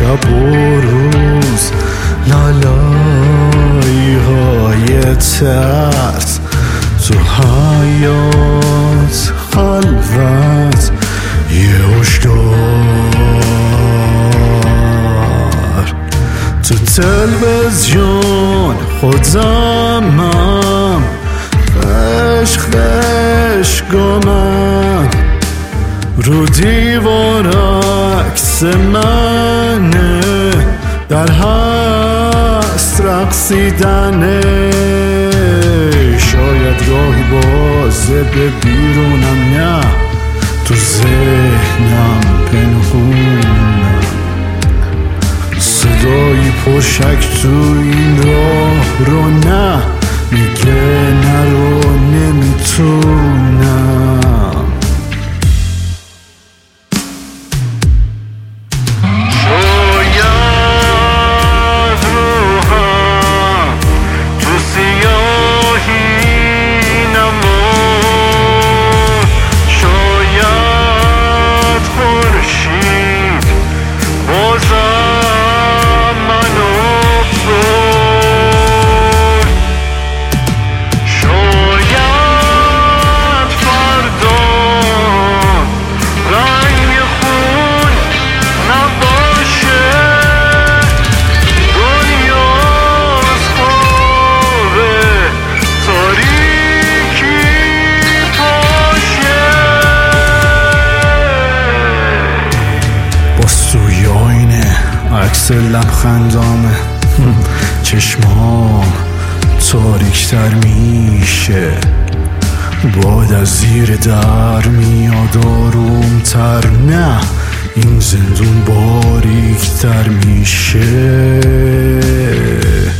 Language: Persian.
شب و روز لالایی های ترس، تو حیات خلوت یه هشدار، تو تلویزیون خودمم گمم، رو دیوار عکس منه، در هست رقصیدنه، شاید راهی بازه به بیرونم، نه تو ذهنم پنهونم، صدایی پرشک تو این راه رو نه، میگه نرو نمیتونم. شاید روحم تو سیاهی نمون، شاید خورشید بازم منو برد، شاید فردا رنگ خون نباشه، دنیا از خوابه تاریکی پاشه. باز توی آینه عکس لبخندامه، چشمام تاریکتر میشه، باد از زیر در میاد آرومتر، نه این زندون باریکتر میشه.